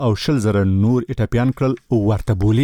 او 20,000 نور ایټاپیان کړل ورته بولی.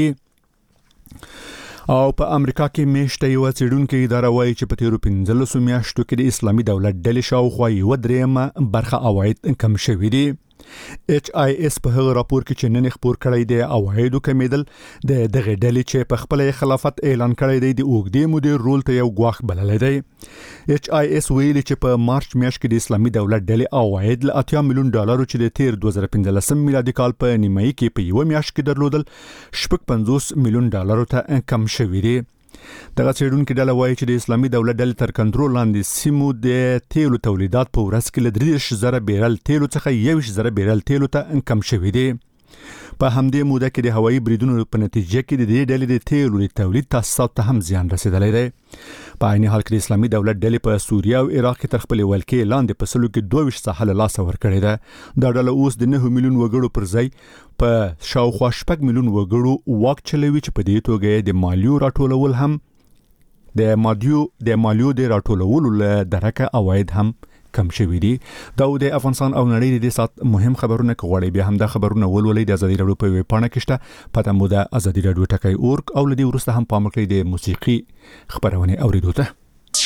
او په امریکا کې میشته یو څېړونکو اداره وایي چې په تیرو 15 میاشتو کې د اسلامي دولت ډلې شاوخوا 1/3 برخه عواید کم شوي دي. HIS په هغه راپور کې چې نن خبر کړی دی عوایدو کمیدل د دغه ډلې چې په خپل خلافت اعلان کړی دی د اوږدې مودې رول ته یو غواخ بللی دی. HIS ویلي چې په مارچ میاشت کې د اسلامي دولت ډلې عواید له $80 ملیون چې د تیر 2015 میلادي کال په نیمایي کې په یو میاشت کې درلودل $50 ملیون ته کم شوي دي. دغه څېړونکو ډله وایي چې د اسلامي دولت ډلې تر کنټرول لاندې سیمو د تیلو تولیدات په ورځ کې له 30,000 بیرل تیلو څخه 21,000 بیرل تیلو ته کم شوي دي. په همدې موده کې د هوایي بریدونو په نتیجه کې د دې ډلې د تیلو د تولید تاسیساتو ته هم زیان رسیدلی دی. په عین حال کې د اسلامي دولت ډلې په سوریه او عراق کې تر خپل ولکې لاندې په سلو کې 22 ساحه له لاسه ورکړې ده. دا ډله اوس د 9 ملیون وګړو پر ځای په شاوخوا 6 ملیون وګړو واک چلوي چې په دې توګه د مالیو راټولول هم د مالیو د راټولولو له درکه عواید هم کم شوي دي. دا د افغانستان او نړۍ د سات مهم خبرونه کوي. بیا هم دا خبرونه ولولئ د ازادي راډیو په ویب پاڼه کې شته. پته مو د ازادي راډیو ټکی اورګ او لدی ورسته هم پام وکړئ د موسیقي خبرونه اوریدو ته.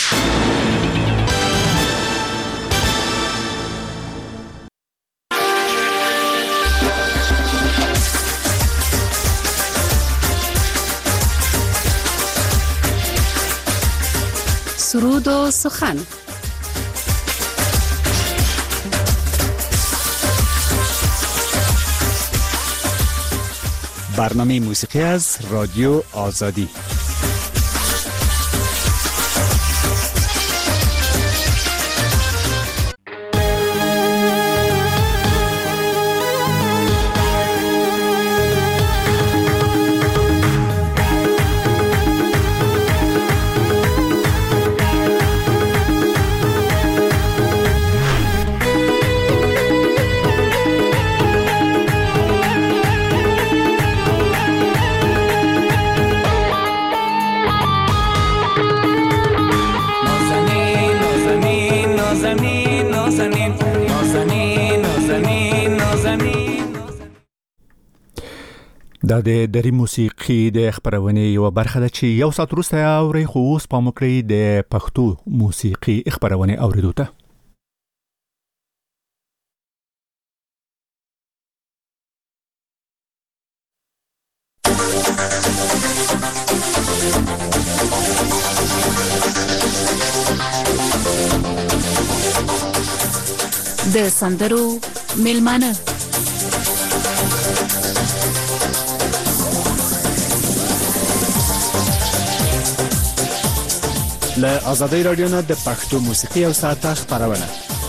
سرود و سخن. برنامه موسیقی از رادیو آزادی. دا د دری موسیقي د خبرونه یو برخه ده چې یو ساعت وروسته اوري. خو اوس پام وکړئ د پښتو موسیقي خبرونه اوریدو ته. د سندرو میلمانه له آزادی رادیو نه د پښتو موسیقي او ساعته خبرونه.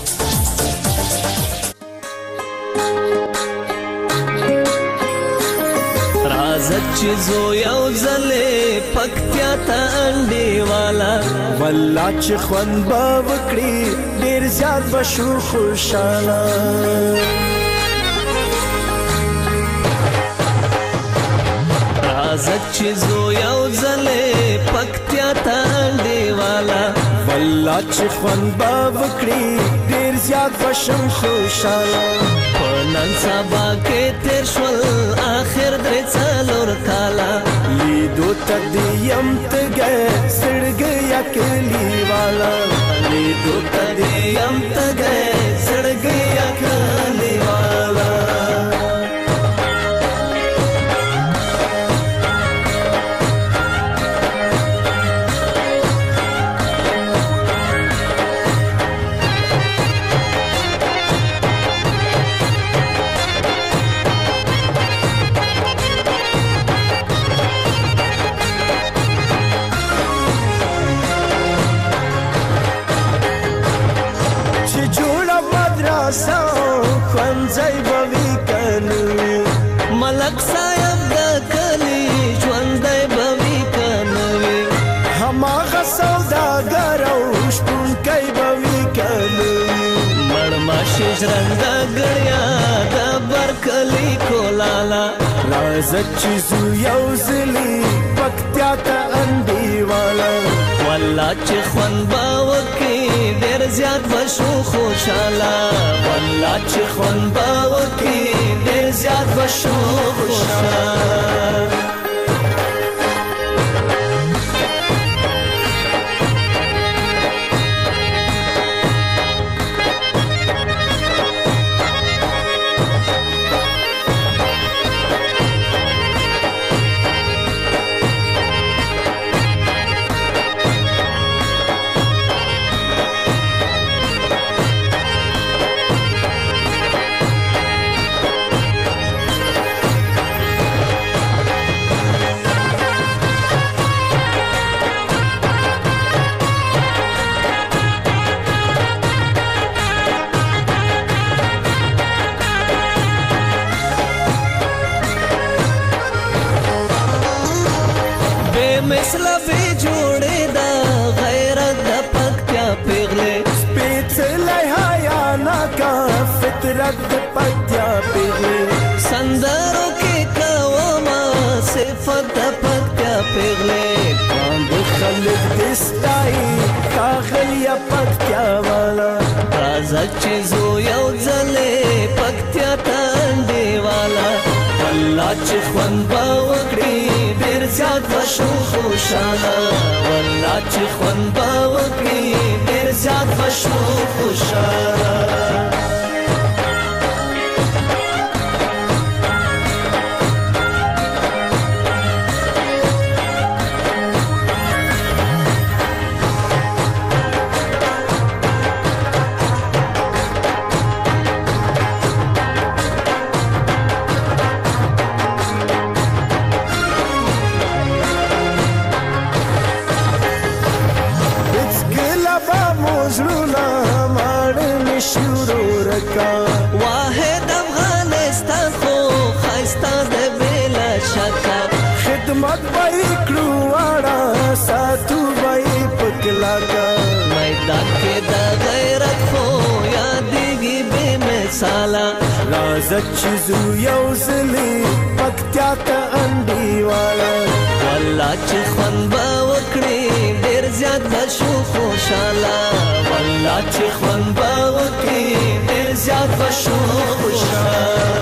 رازت چې زو یو ځلې پکتیا ته انډې والا والله چې خوند به وکړي ډېر زیات به شو خوشحاله. رازت چې زو یو ځلې پکتیا ته انډې والا والله چې خوند به وکړي ډېر زیات به شم خوشحاله. په نن سبا کې تېر شول آخر درې څلور کاله لیدو ته دې یم تږی زړګی یا کلیواله لیدو ته دې یم تږی زړګی یا کلیواله. خوانځای بوي کنوي ملک صاحب د کلی ژوندای بوي کنوي هماغه سوداګر او شپونکی بوي کنوي مړما شجرنګ غړیا د برکلی کولالا راځه چې زو یو زلی پکتیا ته انډي والا والله چې خوان باوکي ډیر زیات بشو خوشاله والله چې خوند به وکړي ډیر زیات بشو خوشاله مثلا به جوړې دا غیرت د پکتیا پیغلې سپېڅلی حیا ناکه فطرت د پکتیا پیغلې سندرو کې کومه صفت د پکتیا پیغلې کاند خلک دې ستایي ښاغلیه پکتیا والا راځه چې زو یو ځلې پکتیا ته انډیواله والله چې خوند به وکړي ډېر زیات بشو خوشاله والله چې خوند به وکړي ډېر زیات بشو خوشاله واحد افغانستان خو خایسته د بلا شکه خدمت به کړو واړه ساتو به پکلاکه میدان کې د غیرت خو یادېږي بې مثاله راځه چې زو یو ځلې پکتیا ته انډیواله والله چې خوند به وکړي ډېر زیات به شو خوشاله والله چې خوند به وکړي زیاد بشو خوشاله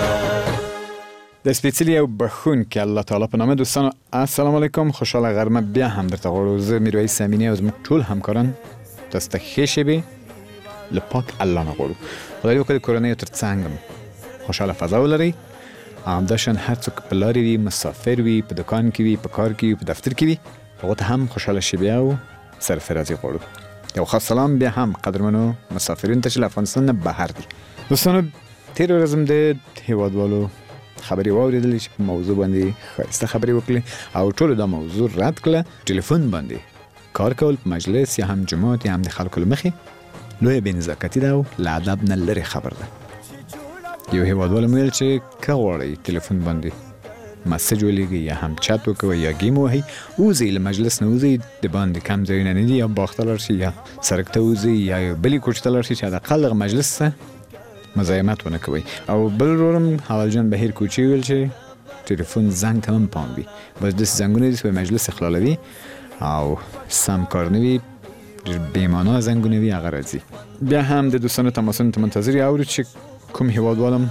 د سپېڅلي او بخښونکي الله تعالی په نامه دوستانو السلام علیکم خوشحاله غرمه بیا هم درته غواړو زه میرویس امینی او زموږ ټول همکاران تاسو ته ښې شېبې له پاک الله نه غواړو خدای دې وکړي د کورنیو تر څنګ خوشحاله فضا ولرئ همداشان هر څوک په لارې وي مسافر وي په دکان کې وي په کار کې وي په دفتر کې وي هغو ته هم خوشحاله شېبې او سرفرازي غواړو یو خاص سلام بیا هم قدرمنو مسافرینو ته چې له افغانستان نه بهر دي دوستانو تېره ورځ هم د هېوادوالو خبرې واورېدلې چې په موضوع باندې ښایسته خبرې وکړې او ټولو دا موضوع رد کړه ټلیفون باندې کار کول په مجلس یا هم جماعت یا هم د خلکو له مخې لویه بېنزاکتي ده او له ادب نه لرې خبر ده یو هېوادوال مې ویل چې که غواړئ ټلیفون باندې مسج ولیږئ یا هم چت وکوئ یا ګیم ووهئ ووځئ له مجلس نه ووځئ د باندې کم ځایونه نه دي یا باغ ته لاړ شئ یا سړک ته ووځئ یا یو بلې کوچې ته لاړ شئ چې حداقل دغه مجلس ته مزاحمت ونه کوئ او بل ورورم حلال جان بهیر کوچي ویل چې ټلیفون زنګ ته هم پام وي بس داسې زنګونه دي چې په مجلس اخلالوي او سم کار نه وي بېمانا زنګونه وي هغه راځي بیا هم د دوستانو تماسونو ته منتظر یو اورو چې کوم هېوادوالم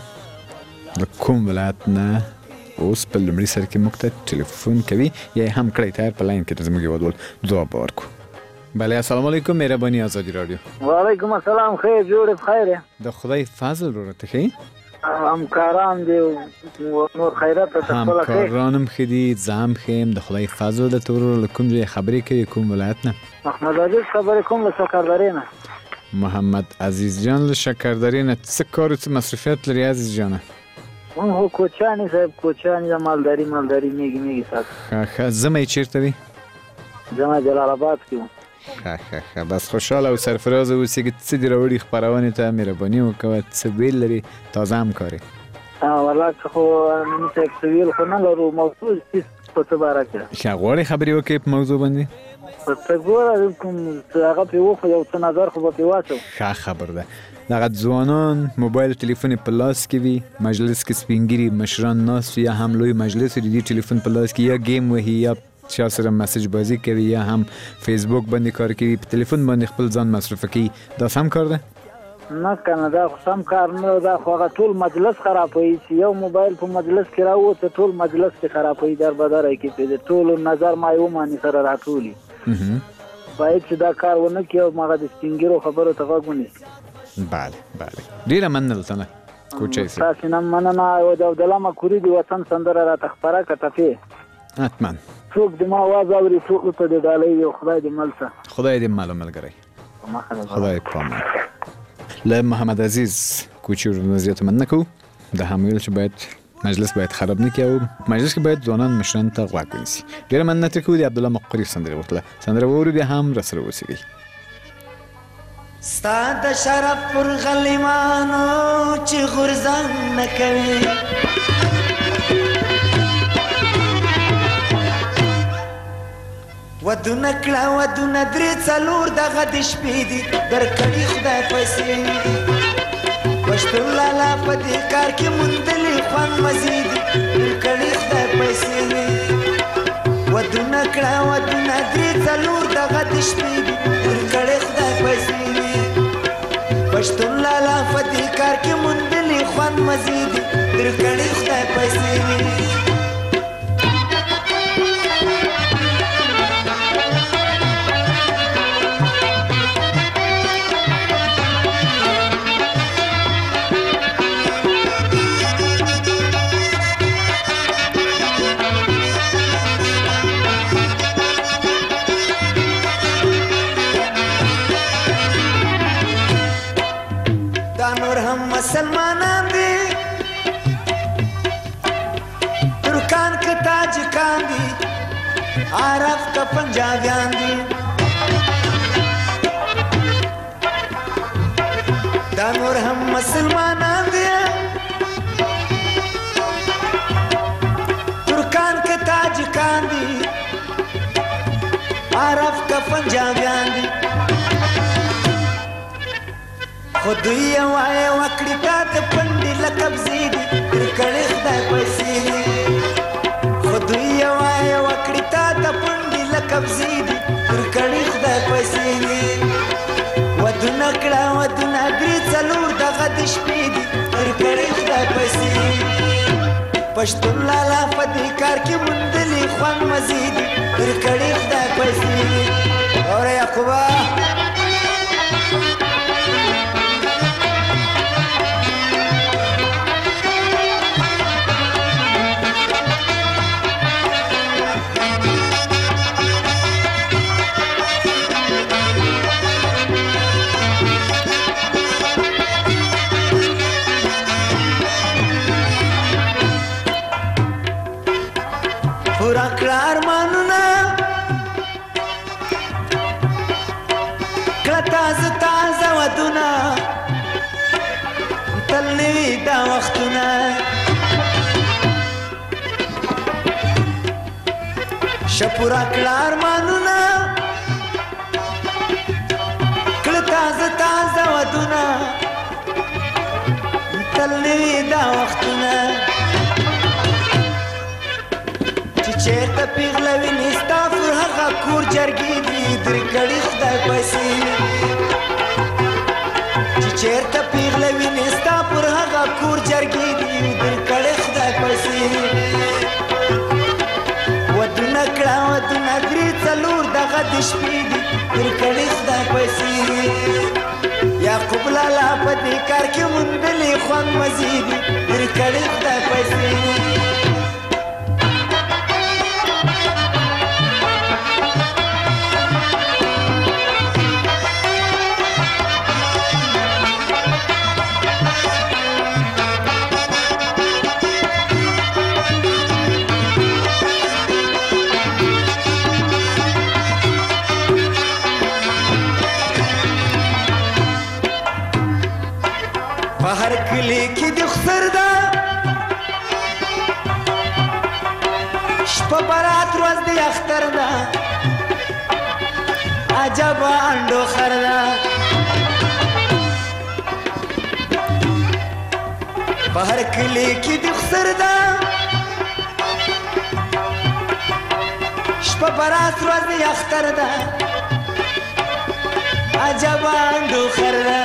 د کوم ولایت نه اوس په لومړي سر کې موږ ته ټلیفون کوي یا یې هم کړی تیار په لاین کې د زموږ هېوادوال ځواب به ورکړو بله السلام علیکم مهرباني ازادي راډیو وعلیکم السلام خیر جوړ بخیر د خدای فضل وروره ته ښه همکاران دي نور خیرات ته خپل خیر همکارانم ښه دي زه هم ښه یم د خدای فضل درته وروره له کوم ځای خبرې کوي کوم ولایت نه محمد عزیز خبرې کوم له شکردرې نه محمد عزیز جان له شکردرې نه څه کار څه مصروفیت لري عزیز جانه اون هو کوچانی صاحب کوچانی یا مالداری میگی ساعت ښه زمه چیرته دی زمه جلال آباد کې ښه بس خوشحاله او سرفراز اوسې چې څه دې راوړي خپرونې ته مهرباني وکړه څه ویل لري تازه هم کاري والله خو نن څه ویل خو نه لرو موضوع په څه باره کې ښه غواړئ خبرې وکړئ په موضوع باندې ته ګوره کوم هغه پرې وخو یو څه نظر خو به پرې واچو ښه خبر ده دغه ځوانان موبایل ټلیفون په لاس کې وي مجلس کې سپین ږیري مشران ناست یا هم لوی مجلس وي د دې ټلیفون په لاس کې یا ګیم وهي یا چا سره میسج بازی کوي یا هم فیسبوک باندې کار کوي په ټلیفون باندې خپل ځان مصرف کوي دا سم کار ده نه کنه دا خو سم کار نه دا خو هغه ټول مجلس خرابوي چې یو موبایل په مجلس کې راوته ټول مجلس کې خرابوي در بدر کې په ټول نظر ما یو مانی سره راټولي باید چې دا کار ونه کیو ماغه د سپینګرو خبرو ته غوښنی بله ډیره مننه تنه کوچای سره تاسو نه مننه او د عبدالله مکوری دی وطن سندره را تخبره کټفي حتما څوک د ما आवाज اوري څوک ته د ډالۍ یو خدای دې ملسه خدای دې مالو ملګری خدای پامه له محمد عزیز کوچی ورنزیت مننه کو د حمایل چې باید مجلس باید خراب نه کیو مجلس کې باید ځوانان مشران ته غوږ ونیسي ډیره مننه ته کو دی عبدالله مقری سندره ورته سندره ووري به هم رسره وسیږي ستاد شرف پر غلیمانو چې غرزان نکوي ودونه کړه ودونه درې څلور دغه د شپې دي درکړي خدای پیسې پښتون لالا په دې کار کې موندلې خوند مزید درکړي خدای پیسې ودونه کړه ودونه درې څلور دغه د شپې دي درکړي خدای پیسې پښتون لالا په دې کار کې موندلې خوند مزید درکړي خدای پیسې مسلمانان دي ترکان که تاجکان دي عرب که پنجابیان دي دا نور هم مسلمانان دي ترکان که تاجکان دي عرب که پنجابیان دي خدای وای وکړی تا ته پندې لقب زیدي درکړې خدای پیسې خدای وای وکړی تا ته پندې لقب زیدي درکړې خدای پیسې ودونه کړه ودونه درې څلور دغه د شپې دي درکړې خدای پیسې پښتون لالا په دې کار کې موندلې خوند مزید درکړې خدای پیسې اور یعقوبا دا وختونه شپورا کړه ارمانونه کړه تازه ودونه تل دا وختونه چې چېرته پیغله وینې ستا پر هغه کور جرګې دي درکړي خدای پیسې چې چېرته پیغله وینې ستا پر هغه کور جرګې دي درکړي خدای پیسې ودونه کړه ودونه درې څلور دغه د شپې دي درکړي خدای پیسې یعقوب لالا په دې کار کې موندلې خوند مزید درکړي خدای پیسې هر کلی کې د خسر ده شپه برات ورځ د اختر ده عجب انډو خر ده په هر کلی کې د خسر ده شپه براس ورځ اختر ده عجبا اندوخر ده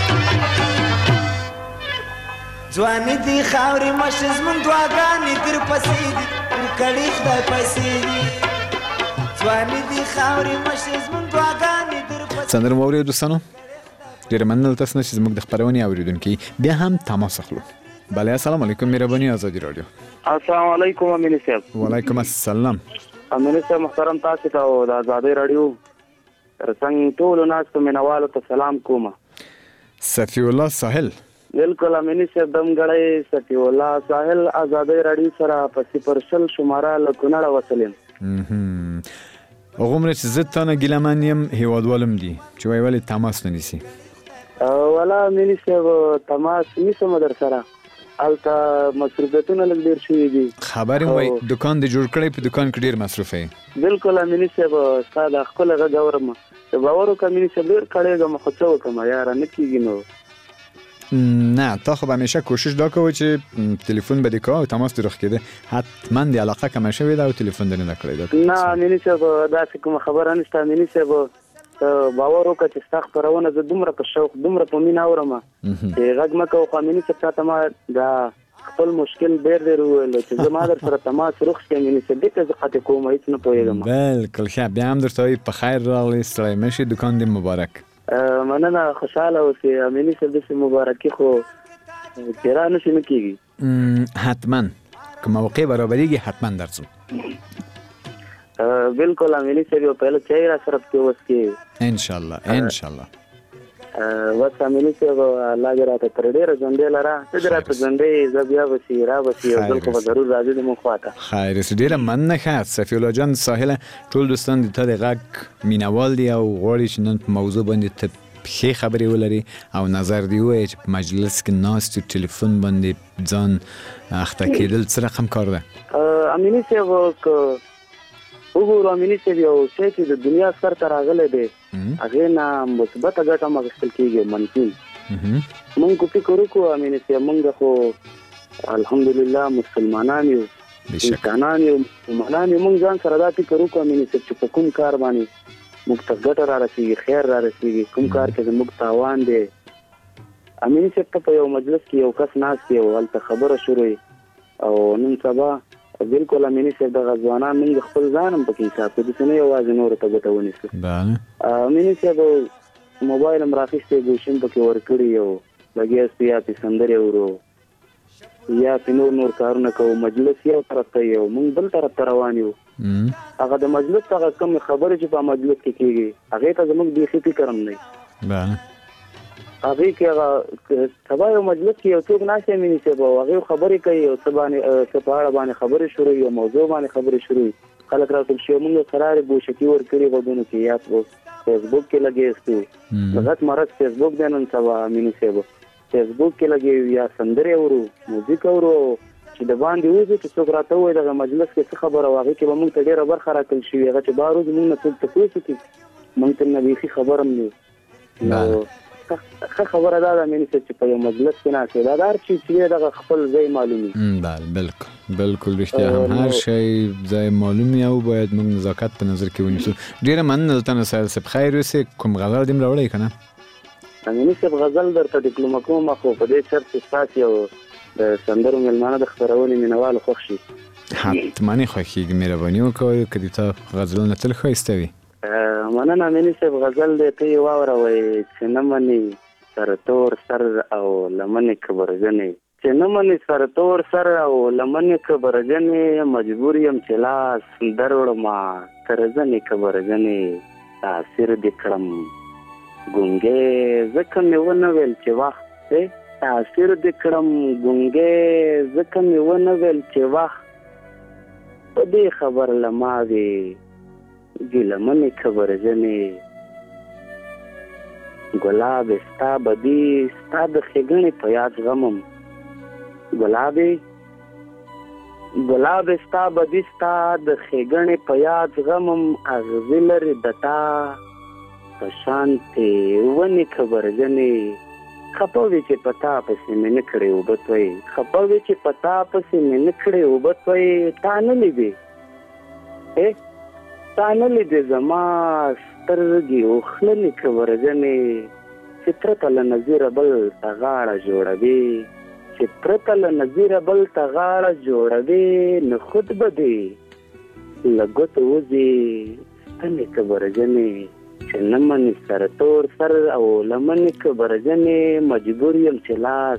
ځواني دي خاورې مشې زمونږ دعاګانې در پسې دي پر کړي خدای پیسې دي ځواني دي خاورې مشې زمونږ دعاګانې در پسې سندره مو اورېدو دوستانو ډېره مننه له تاسو نه چې زموږ د خپرونې اورېدونکي بیا هم تماس اخلو بله السلام علیکم مهرباني ازادي رادیو السلام علیکم امین صاحب وعلیکم السلام امین صاحب محترم تاسو ته او د آزادۍ رادیو ترڅنګ ټولو ناستو مینوالو ته سلام کوم صفی الله ساحل بالکل امین صاحب دمګړی صفی الله ساحل آزادۍ رادیو سره په 0 شماره له کونړه وصلیم هغومره چې زه تا نه ګیلهمن یم هېوادوالم دي چې وایي ولې تماس نه نیسي والا امین صاحب تماس نیسم در سره هلته مصروفیتونه لږ ډېر شوي دي خبر یم وایي دکان دې جوړ کړی په دکان کې ډېر مصروف یې بالکل امین صاحب ستا د خپله غږ اورم د باور وکړه امین صاحب ډېر کړېږم خو څه وکړم یاره نه کېږي نو نه تا خو به همیشه کوشش دا کوه چې تلیفون به دې کوه او تماس دې رخ کېده حتما دې علاقه کمه شوې ده او تلیفون دې نه کړی ده نه امین صاحب داسې کومه خبره نشته امین صاحب باور وکړه چې ستا خپرونه زه دومره په شوق دومره په مینه اورم چې غږ مه کوه خو امین صاحب تا ته ما دا خپل مشکل ډېر وویلو چې زه ما در سره تماس رخ شي امین صاحب دې ته زه قطع کوم هېڅ نه پوهېږم بالکل ښه بیا هم درته وایي په خیر راغلی ستړی مه شي دکان دې مبارک مننه خوشحاله اوسې امیني صاحب داسې مبارکي خو چې را نشي نه کېږي حتما که موقع برابرېږي حتما درځو بالکل امیني صاحب یو پهله چای را سره پکې وڅکې انشاءالله انشاءالله بس امیني صاحب الله دې راته تر ډېره ژوندی لره ته دې راته ژوندی زه بیا به شي را به شي یو ځل خو به ضرور راځې زموږ خوا ته خیر ډېره مننه ښه صفي الله جان ساحله ټول دوستان د تا د غږ مینوال دي او غواړي چې نن په موضوع باندې ته ښې خبرې ولري او نظر دې ووایي چې په مجلس کې ناست یو ټلیفون باندې ځان اخته کېدل څه رقم کار ده امیني صاحب وګورو امیني صاحب یو شی چې د دنیا سر ته راغلی دی هغې نه مثبته ګټه هم اخیستل کېږي منفي مونږ کو فکر وکړو امیني صاحب مونږ خو الحمدلله مسلمانان یو انسانان یو مسلمانان یو مونږ ځان سره دا فکر وکړو امیني صاحب چې په کوم کار باندې موږ ته ګټه را رسېږي خیر را رسېږي کوم کار کې زموږ تاوان دی امیني صاحب ته په یو مجلس کې یو کس ناست دی او هلته خبره شروع او نن سبا بالکل امیني صاحب دغه ځوانان موږ خپل ځان هم پکې حساب کړو داسې نه یوازې نورو ته ګټه ونیسو امیني صاحب موبایل هم راخیستی ګوشي هم پکې ورکړي او لګیا یا پې سندرې اورو یا پې نور کارونه کوو مجلس یو طرف ته یو موږ بل طرف ته روان یو هغه د مجلس هغه کومې خبرې چې په مجلس کې کېږي هغې ته زموږ بیخي فکر هم دی هغې کې هغه سبا یو مجلس کې یو څوک ناست دی امیني صاحب او هغې خبرې کوي او څه په اړه باندې خبرې شروع وي او موضوع باندې خبرې شروع وي خلک راټول شي موږ قرار ګوشکي ورکړي غوږونو کې یا فیسبوک کې لګېستو لغت مرض فیسبوک دی نن سبا امیني صاحب فیسبوک کې لګې یا سندرې اورو موزیک اورو چې د باندې وځو چې څوک راته ووایي دغه مجلس کې څه خبره وه هغې کې به موږ ته ډېره برخه راکړل شوي هغه چې بهر وځو موږ نه څوک تپوس وکړي موږ ته نه بیخي خبر هم نه نو ښه خبره دا ده امیني صاحب چې په یو مجلس کې ناست دا هر چیز چې دغه خپل ځای معلومي بالکل رښتیا هم هر شی ځای معلومي او باید موږ نزاکت په نظر کې ونیسو ډېره مننه دلته نصایل صاحب خیر اوسې کوم غزل دې هم راوړی که نه امیني صاحب غزل درته ډیپلومه کوم خو په دې شرط چې ستاسې یو د سندرو مېلمانه د خپرونې مینوالو خوښ شي حتما یې خوښېږي مهرباني وکوئ که دې ته غزلونه تل ښایسته وي مننه امیني صاحب غزل دی ته یې واوروئ چې نه منې سرتور سر او لمنې کبرجنې چې نه منې سرتور سر او لمنې کبرجنې مجبور یم چې لاس دروړمه تر زنې کبرجنې تاثیر دې کړم ګونګې ځکه مې ونه ویل چې وخت دی تاثیر دې کړم ګونګې ځکه مې ونه ویل چې وخت په دې خبر له ما وې ګیلمنې کبرجنې ګلابې ستا بدي ستا د ښېګڼې په یاد غمم ګلابې ستا بدي ستا د ښېګڼې په یاد غمم اغزي لرې د تا په شانتې ونې کبرجنې خپه وې چې په تا پسې مې نه کړې اوبه توی خپه وې چې په تا پسې مې نه کړې اوبه توی تا نه لیدې ستانلی د زما سترګې اوخللې که ورځنې چې پرته له نظیره بل ته غاړه جوړوي چې پرته له نظیره بل ته غاړه جوړوي نو خود به دې له ګوتو وځي ستنې که ورځنې چې نه منې سره تور سر او لمنې که ورځنې مجبور یم چې لاس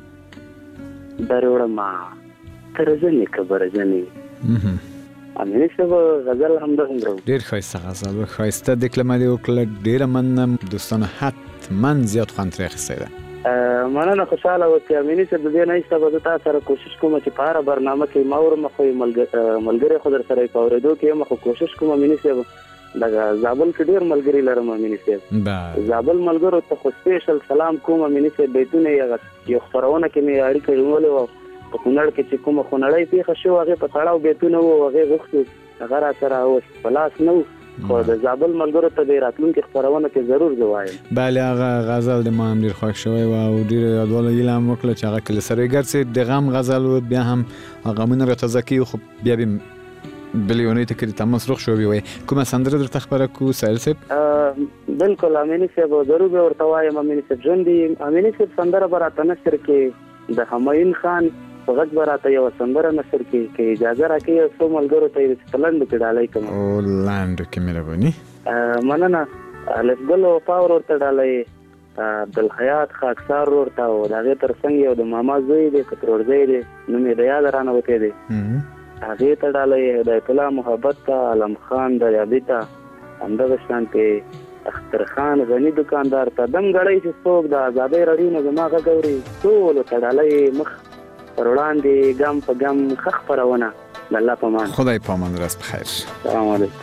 دروړمه تر ځنې که ورځنې امینه صاحب غزل همدغومره ډېر ښایسته غزل و ښایسته دکلمه دې وکړله ډېره مننه دوستانو حتما زیات خوند ترې اخیستی ده مننه خوشحاله اوسئ امینه صاحب د دې نه ایسته به زه تا سره کوشش کوم چې په هره برنامه کې ما ورمه خو ملګری خو در سره یې په اورېدو کې یم خو کوشش کوم امینه صاحب دغه زابل کې ډېر ملګري لرم امینه صاحب زابل ملګرو ته خو سپیشل سلام کوم امینه صاحب بیتونه یو خپرونه کې مې اړیکه نیولې وه په کونړ کې چې کومه خونړۍ پیښه شوه هغې په تړاو بیتونه وو هغې غوښتو هغه را سره اوس په لاس نه و خو د زابل ملګرو ته د راتلونکي خپرونه کې ضرور زه وایم بله هغه غزل د ما هم ډېر خوښ شوی و او ډېره یادواله هیله هم وکړه چې هغه کله سره ګرځې د غم غزل و بیا هم غمونه راتازه کوي خو بیا به بلې اونۍ ته کې تماس روغ شوی وی کومه سندره درته خپره کړو سایل صاحب بلکل امینه صاحب ضرور به ورته وایم امینه صاحب ژوندي امینه صاحب سندره به راته نثر کې د همایون خان په غږ به راته یوه سندره نثر کې که اجازه راکړي یو څو ملګرو ته یې په لنډو کې ډالۍ کوم لنډو کې مهرباني مننه الفګل وفا ورته ډالۍ عبدالحیات خاکسار ورته او د هغې تر څنګ یو د ماما زوی دی کتروړزی دی نوم یې د یاده رانه وتی دی هغې ته ډالۍ هدایت الله محبت ته علم خان دریابي ته همدغه شانتې اختر خان غني دکاندار ته دم ګړی چې څوک د ازادۍ رډي نه زما غږ اوري ټولو ته ډالۍ مخ پر وړاندې ګام په ګام ښه خپرونه د الله په امان خدای په امان راست بخیر سلام علیکم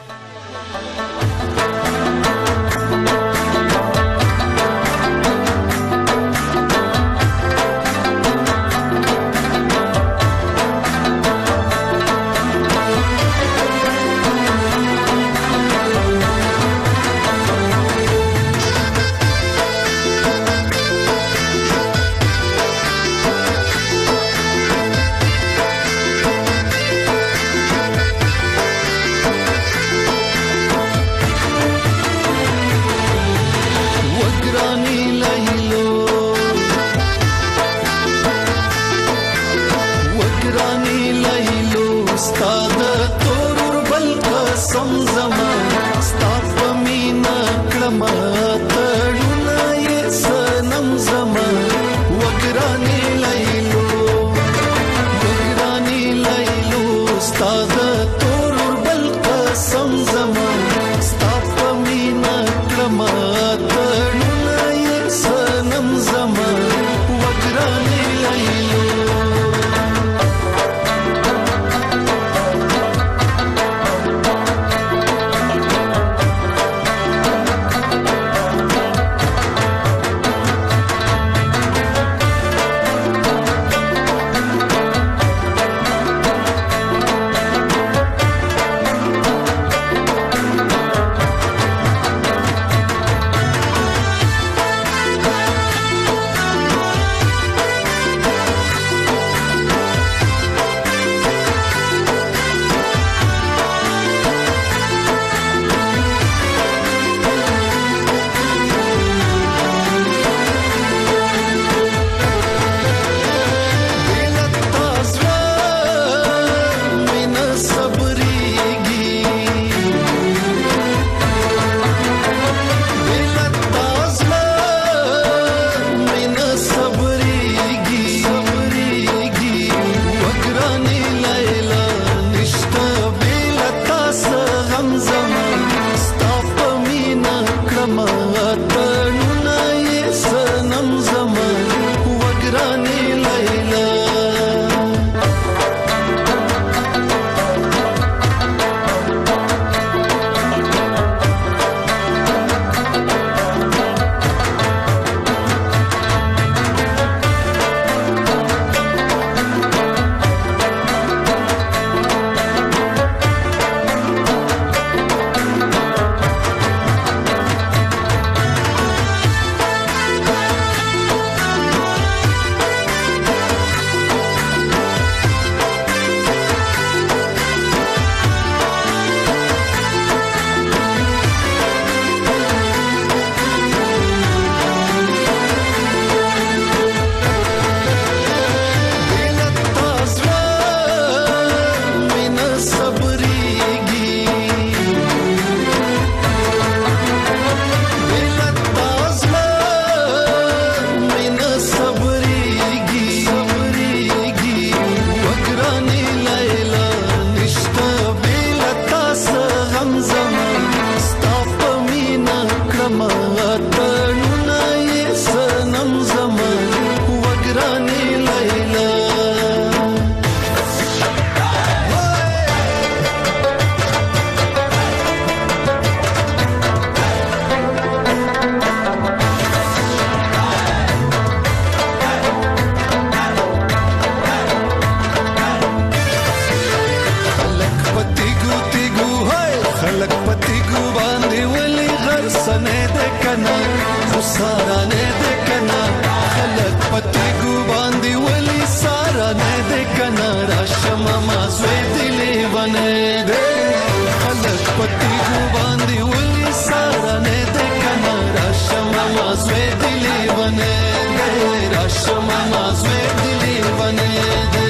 سارانه د کنا خلک پتی ګو باندې ولی سارانه د کنا راشم ما زوی دلی ونه دې خلک پتی ګو باندې ولی سارانه د کنا راشم ما زوی دلی ونه دې راشم ما زوی دلی ونه دې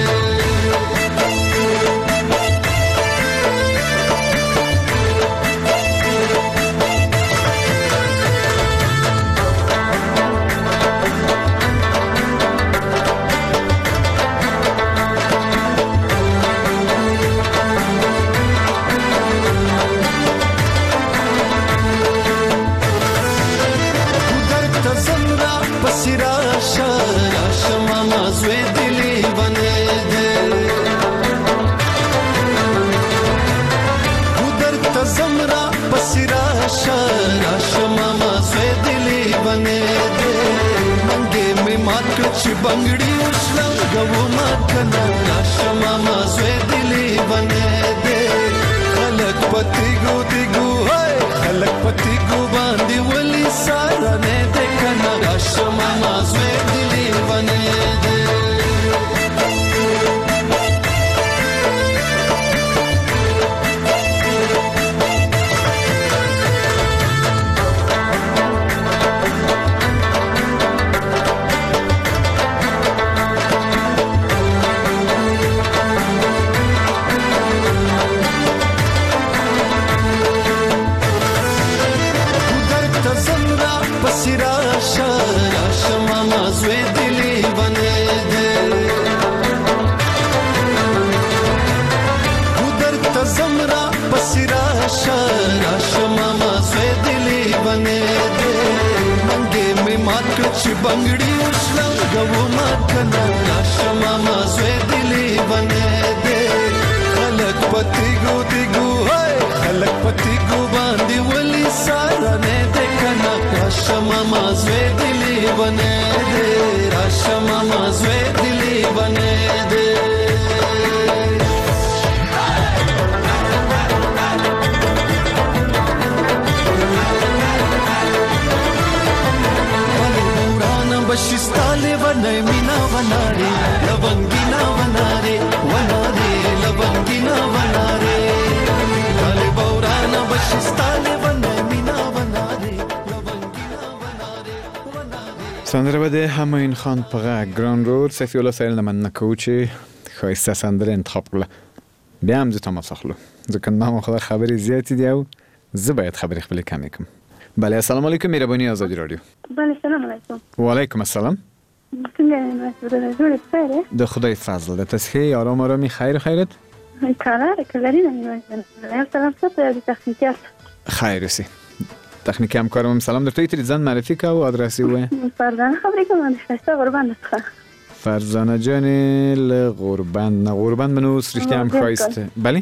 بنگڑی وشلا گو ما کنا راشما ما زوی دلی بنے دے خلق پتی گو ہے خلق پتی گو باندی ولی سارا نے دے کنا راشما ما زوی دلی بنے دے بنگڑی وشلا گو ما کنا راشما ما زوی دلی بنے دے خلق پتی گو ہے خلق پتی گو باندی ولی سارا نے دے کنا راشما ما زوی دلی بنے دے راشما ما زوی دلی بنے دے بشستاله ونه مینا وناره لونگینا وناره وناره لونگینا وناره ولی بورانا بشستاله ونه مینا وناره لونگینا وناره وناره سندره بده همین خان پغه گراند رود سفی الله سایل نمن نکوچی خواهسته سندره انتخاب کله بیا هم زی تماس اخلو ځکه نام خدا خبری زیادی دی او زه باید خبری خپل کمی کم. بله السلام علیکم مهربانی آزادی رادیو. بله سلام علیکم. و علیکم السلام. د خدای فضل د تصحیح آرام آرامی خیرت؟ کلاری نمی‌دونم. سلام صد تکنیکی است. خیرسی. تکنیکی همکارم سلام در توی زن معرفی که و آدرسی و فرزانه خبری که من شسته قربان است. فرزانه جان قربان نه قربان بنوس رشته هم خواست. بله؟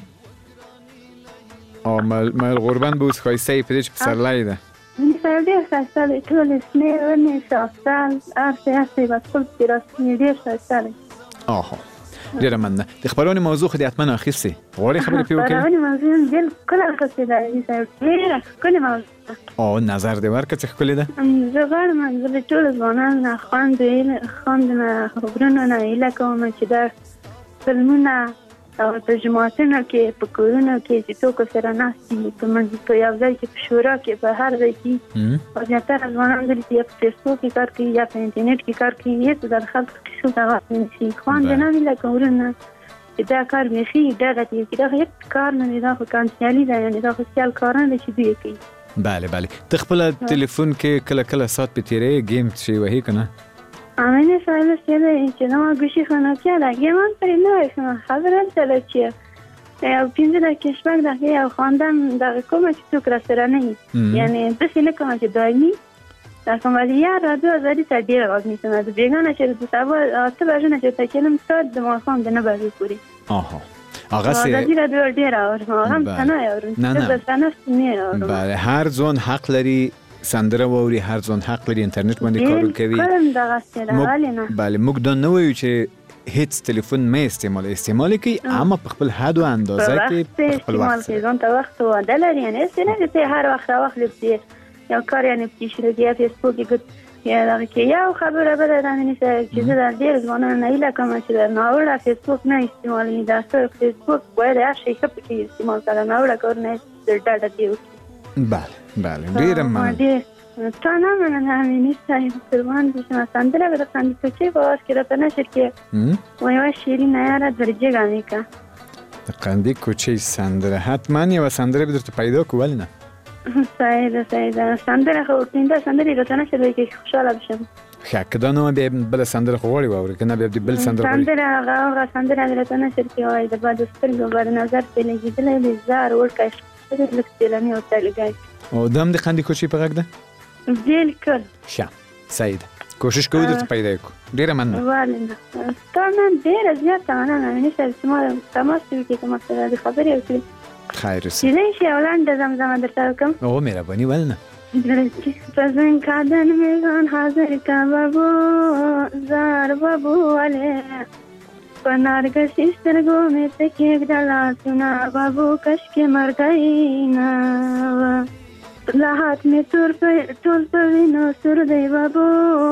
مال قربان بود خواسته پیداش پسر لیده. دیر خواستالی طول سنه و نشاستال عرصه بس خود دراستی دیر خواستالی. آها دیره من نه دخبرانی موضوع خودی حتما آخیستی غوری خبری پیو که؟ دخبرانی موضوع دل کل آخیستی داری دیر کل موضوع نظر دیوار که چه کلی ده؟ زغار من زبی طول زبانان خواندن خبرون ایله که چه در فیلمونه او ترجماتونه که په کورونو کې چې څوک سره ناستي په یو ځای کې په شورا کې په هر ځای کې او زیاتره ځوانان دلته یا په فیسبوک کې کار کوي یا په انټرنیټ کې کار کوي هیڅ د خلک څه دغه نشي خواندنه نه لکه ورنه دا کار میشي دا هیڅ کار نه دی دا خو کانسیالي ده یعنی دا خو سیال کارونه چې دوی کوي. بله تخپل تلیفون کې کله سات په تیرې گیم شي وهی کنه آمین سوال شده که ما گوشی خانوکیه دقیقه من پری نوشم خبرم ساله چیه او 15 کشبک دقیقه او خواندم دقیقه کمه چی تو کرسره نهی یعنی بسی نکنم که دایمی دقیقه ولی یه را 2000 تا دیر آغاز میتونم از بیگانه شده دو سبا آتا برجو نشده تا کلم ساد دماغ خواندنه برجو پوری آغاز دیر دور دیر آورم آغام تنه آورم نه بله هر زون حق لري سندره ووري هر ځون حق لري انټرنیټ باندې کار کوي بله موږ دا نه وایو چې هیڅ تلیفون مې استعمال کوي اما په خپل حد او اندازه کې په خپل وخت استعمال کوي ځان ته وخت او عدالت یعنی څنګه چې هر وخت لري یو کار یعنی پیشروی فیسبوک گفت یا که یو خبره بده دانش چیزی در دیر زمان نیله کم چیز در ناولا فیسبوک نه استعمالی داشته فیسبوک باید هر شیء که استعمال کنه ناولا کار نه در دیو. بله ډیر مننه. تا نه من همین نیست قربان بشم سندره بده خندی تو چه باش که رفته نشد که وای شیرین نیاره درجه گامی که قندی کوچه سندره حتما یه سندره بدرت پیدا کو ولی نه سایده سندره خو تینده سندره رفته نشد که خوشحاله بشم. که نو بیا بل سندره خو غواړي واوري کنه بیا بل سندره سندره هغه سندره رفته نشد که وای د بعد سترګو بر نظر په لګیدل زار ورکه لکه تلانی او تلګای او دم د قندی کوچه په غږ ده بالکل ښه سعید کوشش کوو درته پیدا کو ډیره مننه والله تا نن ډیره زیاته مننه مې نشته چې ما تماس وکړم کومه څه خبرې وکړې خیر اوسې چې ولاند زمزمه درته کوم او مهرباني ولنه پزن کادن میزان حاضر کا بابو زار بابو والے پنارګ سسترګو مې ته کې ډالا سنا بابو کش کې مر گئی نا لحات میں ټول په وینو سر دی بابو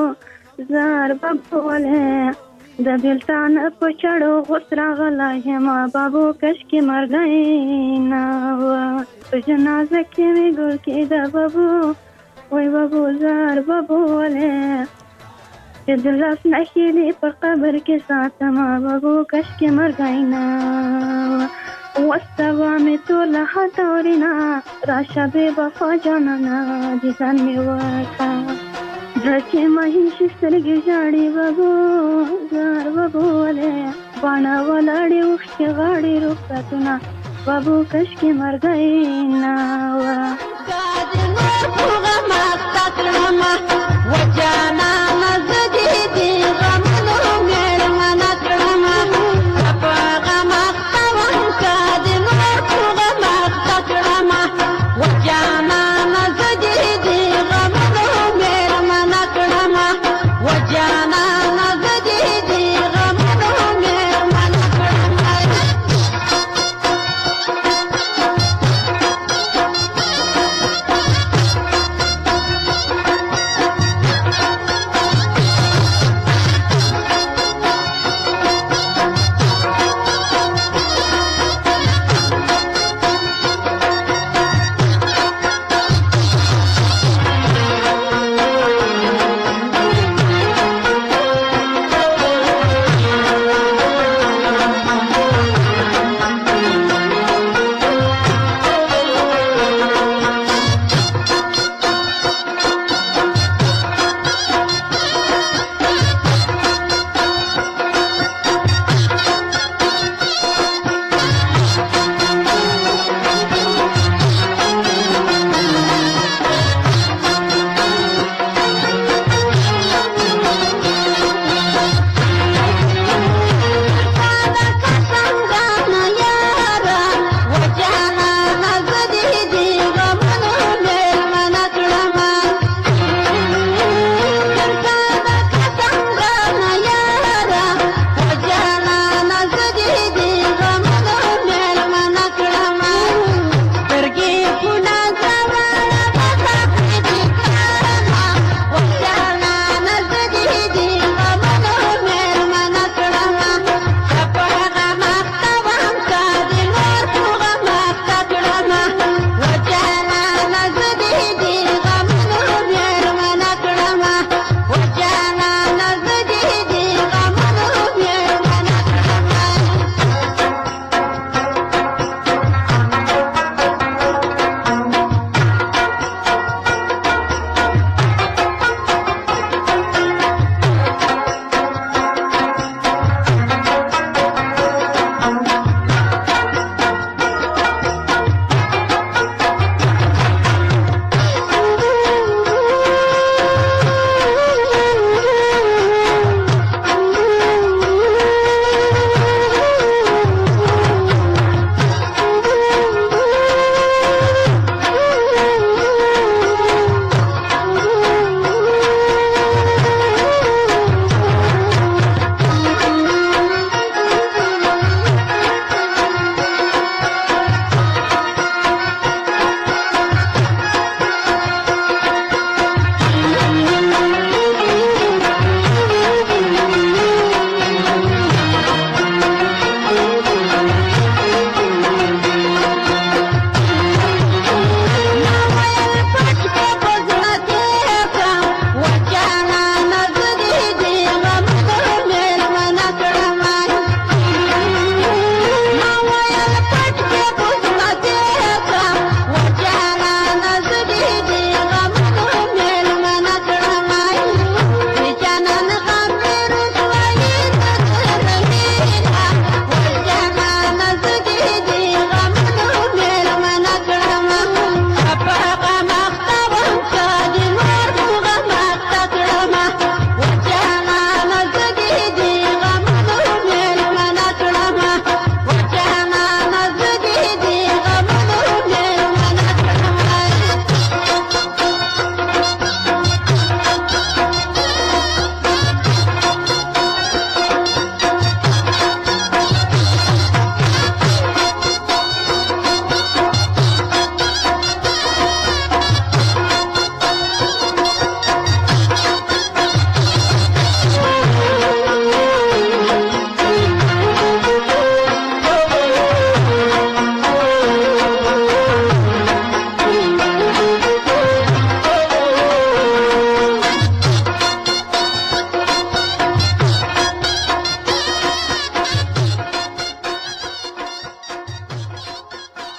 زار بابو والے د بلتان په چړو غسرا غلا ما بابو کش کې مر گئی نا په جنازه کې می ګل کې دا بابو وای بابو زار بابو والے چې دلاس نشیلی په قبر کې ساتما بابو کش کې مر گئی نا وستوا میں تو لہا تورینا راشا بے وفا جانانا دیدان میں واقع درچے مہیش سرگی جاڑی بابو زار بابو والے بانا والاڑی اخشی غاڑی رخصتنا بابو کش کے مر گئی ناوا گادنور پوغا مستت لما وجانا نزدی دی غمنو میڑ منت لما کپاغا مختوان گادنور پوغا مستت لما وجانا نزدی دی غمنو میڑ منت لما وجانا نزدی دی غمنو میڑ منت لما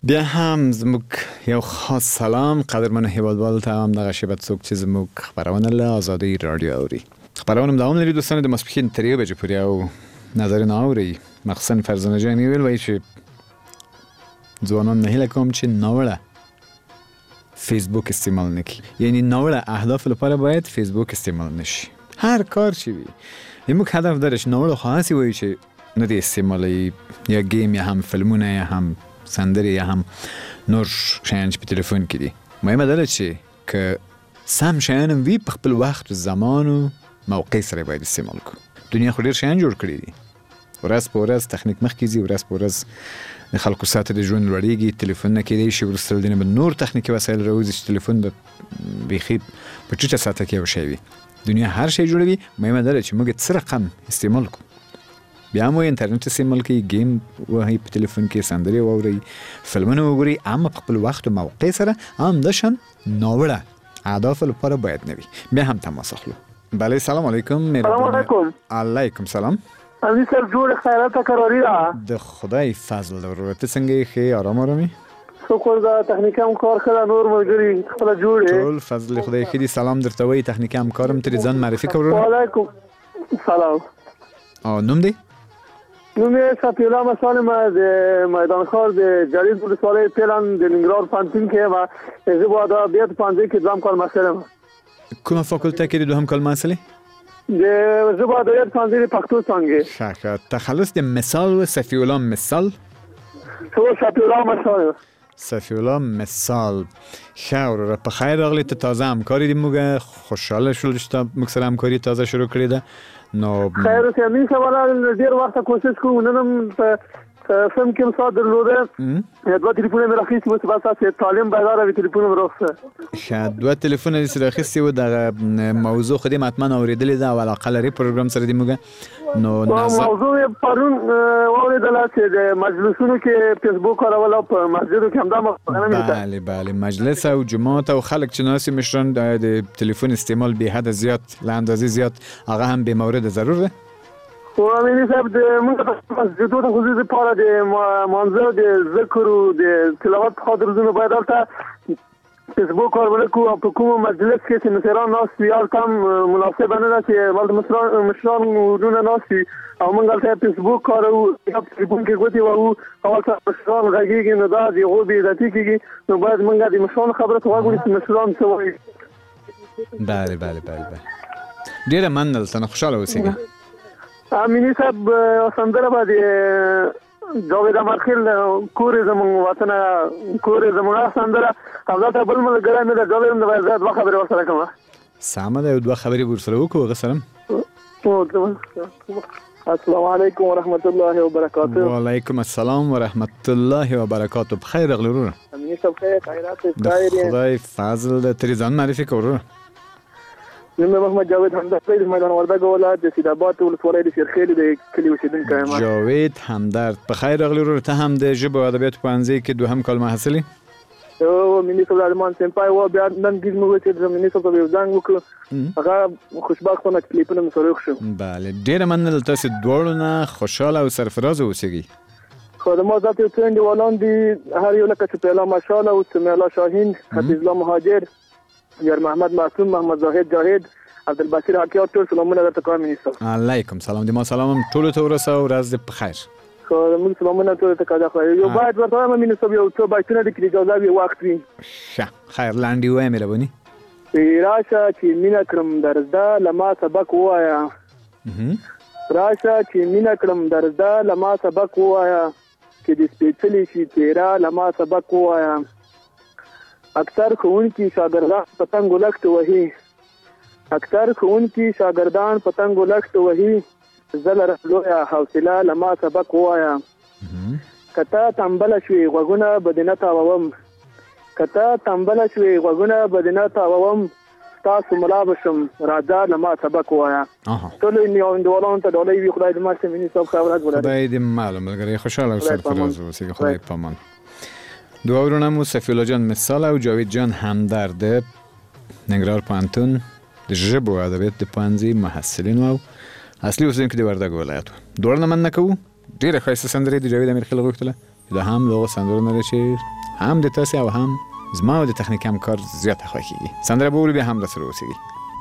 بیا هم زموږ یو خاص سلام قدرمن هیوادوالو ته هم دغه شیبه څوک چې زموږ خبرونه له آزادۍ رادیو اوري. خبرونه دوام لري دوستانو د ماسپښین تر 1 بجې پورې او نظرونه اوري. مخصوصا فرزانه جان ویل چې ځوانان نه هیله کوم چې ناوړه فیسبوک استعمال نکړي، یعنی ناوړه اهداف لپاره باید فیسبوک استعمال نشي. هر کار چې وي زموږ هدف درش ناوړه خاصی وایي چې نه دی استعمالي، یا گیم یا هم فلمونه یا هم سندرې یا هم نور شیان چې په تلیفون کې دي. مهمه ده چې که سم شیان وي په خپل وخت و زمان و موقع سره باید استعمال کو. دنیا خو ډېر شیان جوړ کړي دي، ورځ په ورځ تخنیک مخکې ځي، ورځ په ورځ د خلکو ساعته د ژوند لوړېږي، تلیفونونه کېدای شي وروسته له دې نه به نور تخنیکي وسایل راوځي چې تلیفون به بیخي په ټیټه ساعته کې یو شی وي. دنیا هر شی جوړوي، مهمه ده چې موږ څه رقم استعمال کو. بیا مو انټرنیټ استعمال کوي، گیم وهي په تلیفون کې، سندرې واوري، فلمونه وګوري، اما په خپل وخت او موقع سره هم دشن ناوړه اهداف لپاره باید نه وي. بیا هم تماس اخلو. بله سلام علیکم. سلام علیکم. علیکم سلام. امین سر جوړ خیرات کراری را د خدای فضل ضرورت څنګه خې آرام آرامي شکر دا تخنیکي همکار کړه نور ملګری خپل جوړې ټول فضل خدای خې دي. سلام درته وای تخنیکي همکارم تر ځان معرفي کوم. وعلیکم سلام. او نوم دی؟ نوم یې صفی الله مسالم د میدان خار د جدید ولسوالۍ پیلان د ننګرهار پوهنتون کې و. زه به د ادبیات پوهنځي کې دوهم کال محصل یم. کومه فاکولته کې دوهم کال محصل؟ د ژبه ادبیات پوهنځي د پښتو څانګې. ښه. تخلص د مثال و صفی الله مثال؟ صفی الله مثال. صفی الله مثال. ښه وروره په خیر راغلی. ته تازه همکاري دي، موږ خوشحاله شول چې موږ سره همکاري تازه شروع کړې ده. نو خیر اوسه امین سواله ډیر وخت کوشش کوم نن سم کې مساعد درلوده دوه تلیفونه مې راخیستي و چې بس تاسو تعلیم بازار وی تلیفونه مې راخسته. ښه دوه تلیفونه دې راخیستي و. د موضوع خو دې متمن اوریدلې ده او علاقه لري پروګرام سره دې موږ نو موضوع پرون اوریدله چې د مجلسونو کې فیسبوک کارول او په مسجدو کې همدا بله بله مجلس او جماعت او خلک چې ناسي مشران د تلیفون استعمال به حد زیات له اندازې زیات هغه هم به مورد ضرور ده. خو امین صاحب د موږ په مسجدو ته خصوصي لپاره د منظر د ذکر او د تلاوت خاطر زونه باید البته فیسبوک کارول کو او په کوم مجلس کې چې مشران ناس وي البته مناسب نه ده چې ولته مشران ورونه ناس وي او موږ البته فیسبوک کارو یا تلیفون کې ګوتې وو او البته مشران غږیږي نو دا دی غو به عزتي کېږي نو باید موږ د مشران خبره ته وګورو چې مشران څه وایي. بله بله بله ډیره مننه تاسو خوشاله اوسئ. امینی صاحب سندره باندې جاوید امرخیل کور زمون وطن کور زمون سندره حضرت بل ملګری مې د جاوید د زیات دوه خبرې ورسره کوم. سامه ده دوه خبرې ورسره وکړو غسرم. السلام علیکم ورحمت الله وبرکاته. وعلیکم السلام ورحمت الله وبرکاته. بخیر اغلی ورور. امینی صاحب خیرات خدای فضل ده تری ځان معرفي کوو. نوم محمد جاوید همدرد د میدان وردګ ولایت د سیدآباد ولسوالۍ د شیرخیل د کلي اوسیدونکی یم. جاوید همدرد په خیر راغلی ورور. ته هم د ژبې او ادبیاتو پوهنځي کې دوهم کال محصل یې؟ مینی صاحب ارمان سمپای و بیا نن ګیز موږ چې د مینی صاحب یو ځان وکړو هغه خوشبختانه تلیفون مې سره وښو. بله ډیره مننه تاسو دواړو نه خوشاله او سرفراز اوسئ. خدمات ذات څنګه ولان دي هر یو لکه چې پیلا ماشاءالله او سمیلا شاهین حفیظ الله مهاجر یار محمد معصوم محمد زاهد جاهد عبدالبصیر حکیات ټول سلامونه درته کوم مینیستر. علیکم سلام. د ما سلام ټول ته ورسو. ورځ دې په خیر. خو موږ سلامونه ټول ته کوو. یو باید ورته مینیستر یو څه بایتونه د کلی اجازه وي وخت وي. ښه خیر لاندې وای مهرباني. راشه چې مینا کړم درزدا لما سبق وایا. راشه چې مینا کړم درزدا لما سبق وایا چې د سپېڅلي شي تیرا لما سبق وایا. اکثر ښوونکي شاګردان پتنګ ولښت وهي. اکثر ښوونکي شاګردان پتنګ ولښت وهي. زه لره لویه حوصله لما سبق وایا. که ته تنبله شوې غوږونه به دې نه تاووم. که ته تنبله شوې غوږونه به دې نه تاووم. ستاسو ملا به شم راځه لما سبق وایا. ټولو هندوالانو ته ډالۍ وي. خدای دې ماته میني صاحب ښه ورځ ولري. خدای دې مال ملګری خوشحاله او سرفراز اوسئ. خدای په امان. دوه ورونه مو صفی الله جان مثال او جاوید جان همدرد ننګرهار پوهنتون د ژبو او ادبیاتو د پوهنځي محصلین او اصلي اوسیدونکي د وردګ ولایت. دواړه مننه کوو. ډېره ښایسته سندره د جاوید امرخیل غوښتله دا هم دغه سندره نه چې هم د تاسو او هم زما د تخنیک همکار زیات خوښیږي. سندره به ور به هم رسره اوسېږي.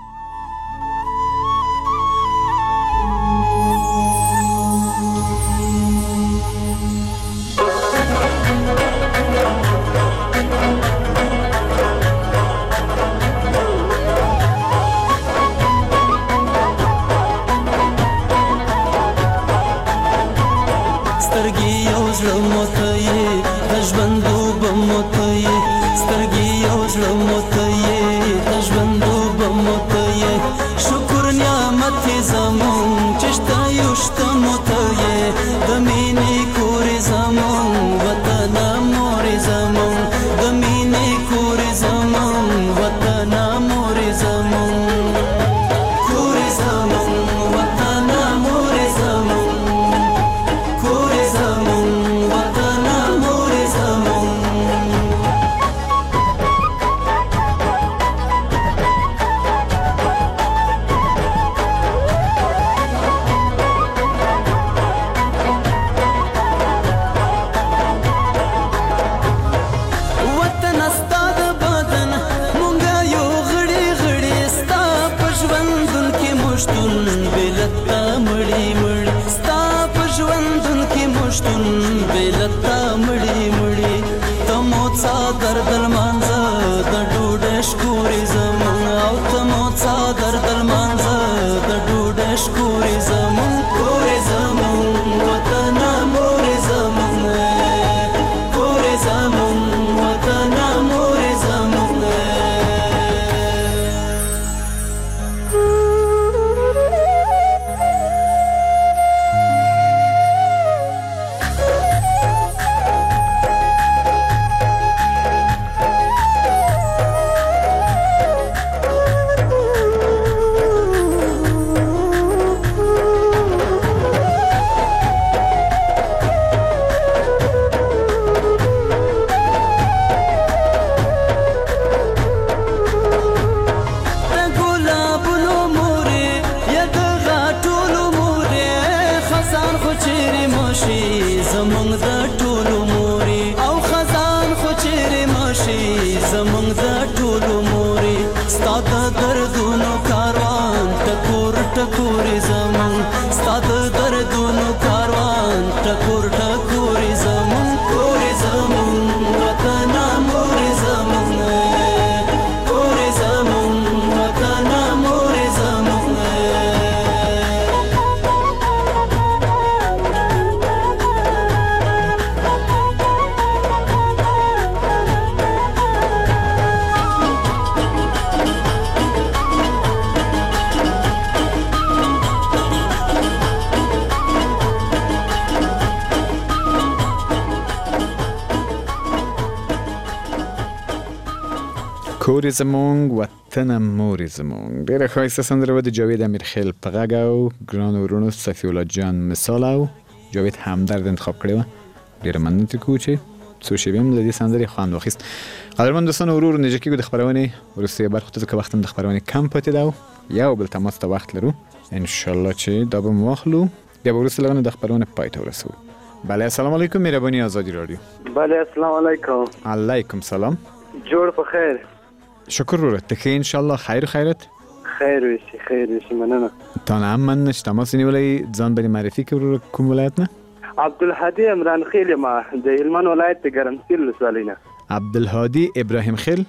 کور زمونږ وطن مور زمونږ. ډیره ښایسته سندره و د جاوید امیرخیل په غږ او ګران ورونو صفی الله جان مثال او جاوید همدرد انتخاب کړی و. ډیره مننه کوم چې څو شیبې هم د دې سندرې خوند واخیست. قدرمن دوستانو ورور نږدې کېږو د خپرونې وروستۍ برخو ته، ځکه وخت هم د خپرونې کم پاتې ده او یو بل تماس ته وخت لرو. انشاءالله چې دا به مو واخلو، بیا به وروسته لغنه د خپرونې پای ته ورسوو. بله السلام علیکم، مهرباني آزادی رادیو. بله السلام علیکم. علیکم سلام. جوړ په خیر. شکر ورت ته انشاءالله خیر خیرت. خیر وشي خیر وشي مننه. تا نه هم من نشته تماس نیولې ځان به معرفي کړو کوم ولایت نه؟ عبدالهادي عمران خیل ما د هلمند ولایت د ګرمسیر ولسوالۍ نه. عبدالهادي ابراهیم خیل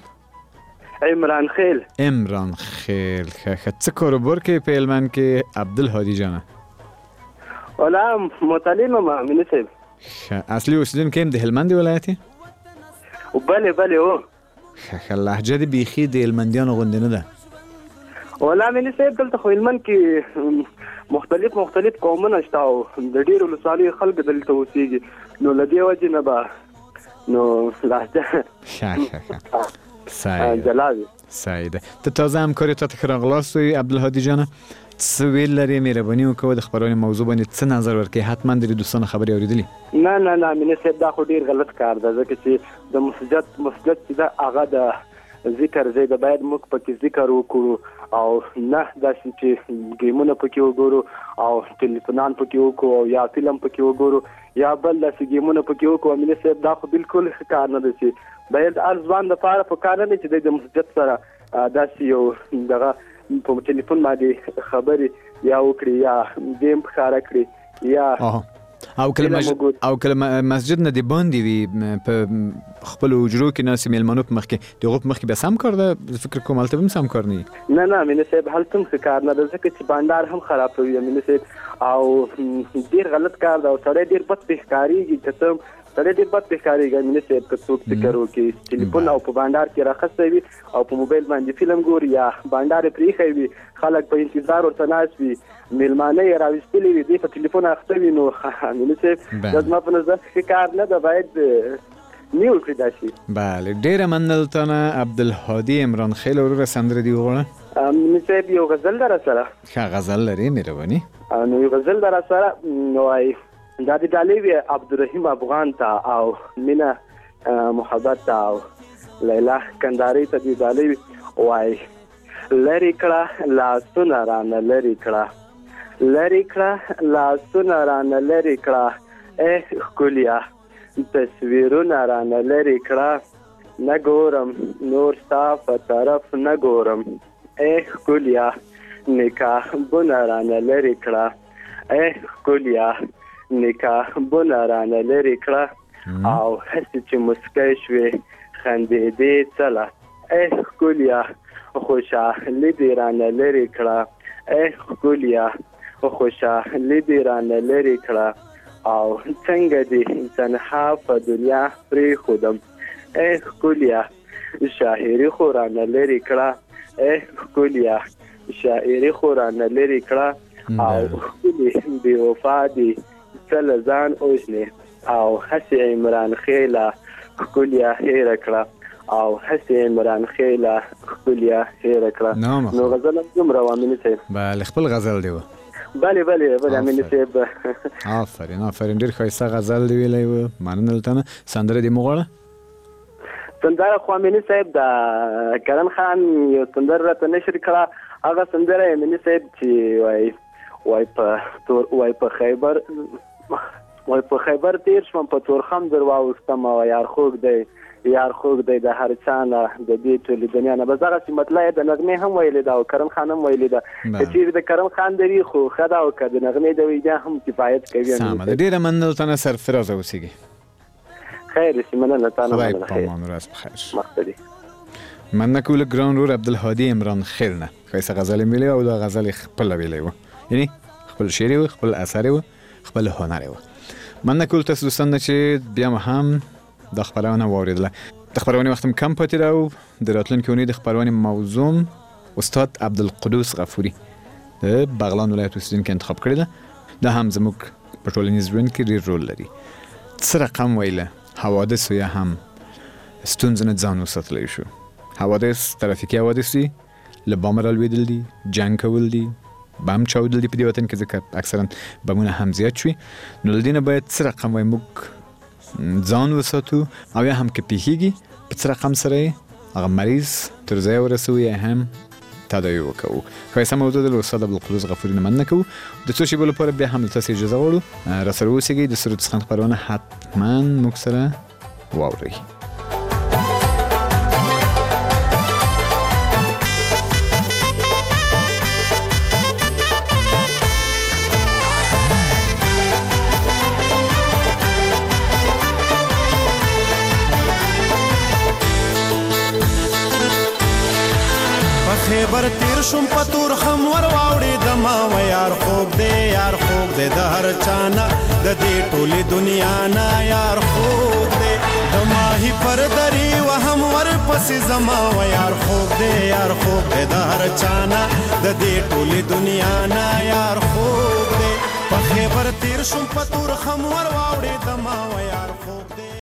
عمران خیل. عمران خیل څه کاروبار کوي په هلمند کې عبدالهادي جانه؟ ولا متعلم ما من صاحب. اصلي اوسیدونکی د هلمند ولایت؟ بله بله او لهجه د بیخي د هلمندیانو غوندې نه ده. ولا مې صاحب دلته خو هلمند کې مختلف قومونه شته او د ډېرو ولسوالیو خلک دلته اوسېږي، نو له دې وجې نه به نو لهجه جلاوي صحیح ده. ته تازه همکاري تا ته ښه راغلاست عبدالهادي جانه. څه ویل لرې؟ مهرباني وکړه د خپرونې موضوع باندې څه نظر ورکړې؟ حتما د دوستانو خبرې اورېدلې؟ نه مینې صاحب دا خو ډېر غلط کار ده، ځکه چې د مسجد چې ده هغه ذکر زی د باید موږ پکې ذکر وکړو او نه داسې چې ګیمونه پکې وګورو او ټلیفونان پکې وکړو او یا فلم پکې وګورو یا بل داسې ګیمونه پکې وکړو. امینه صاحب دا خو بالکل کار نه دی چې باید هر ځوان دپاره په کار نه دی چې د مسجد سره داسې یو دغه په ټلیفون باندې خبرې یا وکړي یا ګیم ښکاره کړي یا او کله مسجد نه دی باندې وي په خپل حجرو کې ناس میلمنو په مخ کې دغه په مخ کې به سم کار ده فکر کوم هلته هم سم کار نه نه امینه صاحب هلته هم کار نه ده ځکه چې بانډار هم خرابوي امینه صاحب او ډیر غلط کار ده او سړی ډیر بد ښکارېږي چې ته سړی ډیر بد ښکارېږي امینه صاحب که څوک فکر وکړي ټلیفون او په بانډار کې راخستی وي او په موبایل باندې فلم ګوري یا بانډار یې پرېښی وي خلک په انتظار ورته ناست وي میلمانه یې راویستلي وي دوی په ټلیفون اخته وي نو امینه صاحب دا زما په نظر ښه کار نه ده باید نه وکړي دا شي. بله ډېره مننه عبدالهادي عمران خیل وروره سندره دې وغواړه. امینه صاحب یو غزل ده راسره. ښه غزل لرې مهرباني. نو یو غزل ده راسره وایي دا د ډالۍ وي عبدالرحیم افغان ته او مینه محبت ته او لیلا کندارۍ ته دې ډالۍ وي وایي لرې کړه لاسونه رانه لرې کړه لرې کړه لاسونه رانه لرې کړه ای ښکلیا تصویرونه رانه لرې کړه نه ګورم نور ستا په طرف نه ګورم ای ښکلیا نکاحونه رانه لرې کړه ای ښکلیا نکاحونه رانه لرې کړه او هسې چې مسکی شوې خندېدې څله ای ښکلیا خوشحالي دې رانه لرې کړه ای ښکلیا خوشحالي دې رانه لرې کړه او څنګه دې تنها په دنیا پرېښودم ای ښکلیا شاعري خو رانه لرې کړه ای ښکلیا شاعري خو رانه لرې کړه او ښکلې بې وفا دې څله ځان وژنې او هسې عمران خیله ښکلیا هېره کړه او هسې عمران خیله ښکلیا هېره کړه. نو غزل هم دومره و امینه صاحب. بله خپل غزل دی و. بله امینه صاحب. آفرین ډېر ښایسته غزل دی ویلی و. مننه له تا نه. سندره دې مو غواړه؟ سندره خو امینه صاحب د کرن خان یو سندره راته نشر کړه هغه سندره امینه صاحب چې وایي په خیبر تیر شوم په تورخم در واوښتم او یار خوږ دی د هر چا نه د دې ټولې دنیا نه. بس دغسې مطلع یې د نغمې هم ویلې ده او کرم خان هم ویلې ده که چیرې د کرم خان دري خو ښه ده او که د نغمې د وي بیا هم کفایت کوي. سمه ده ډېره مننه له تا نه سرفرازه اوسېږي. خیر شي مننه تا نه خدای په امان ورځ بخیر. مقصدي مننه کوو له ګران ورور عبدالهادي عمران خیل نه ښایسته غزل یې ویلی او دا غزل یې خپله ویلی و یعنې خپل شعر یې و خپل اثر یې و خپل هنر یې و. مننه کوو تاسو دوستان چې بیا مو هم دا خپرونه واورېدله. د خپرونې وخت هم کم پاتې ده او د راتلونکې اونۍ د خپرونې موضوع استاد عبدالقدوس غفوري د بغلان ولایت اوسېدونکي انتخاب کړې ده. دا هم زموږ په ټولنیز ژوند کې ډېر رول لري. څه رقم ویله حوادثو یا هم ستونزو نه ځان وساتلی شو. حوادث ترافیکي حوادث دي له بامه رالوېدل دي جنګ کول دي بم چاودل دي په دې وطن کې ځکه اکثرا بمونه هم زیات شوي. نو له دې نه باید څه رقم وایي موږ ځان وساتو او یا هم که پیښیږي په څه رقم سره یې هغه مریض تر ځایه ورسوو یا هم تداوي وکړو. ښایسته موضوع ده له استاد عبدالقدوس غفوري نه مننه کوو. د څو شېبو لپاره بیا هم له تاسې اجازه غواړو راسره اوسېږئ. د سرود څخه خپرونه حتما موږ سره واورئ. خیبر تیر شم په تورخم ور واوړېدم و یار خوږ دی د هر چانه د دې ټولې دنیا نه یار خوږ دی د ماهي پر درې وهم ورپسې زما و یار خوږ دی د هر چانه د دې ټولې دنیا نه یار خوږ دی په خیبر تیر شم په تورخم ور واوړېدم و یار خوږ دی.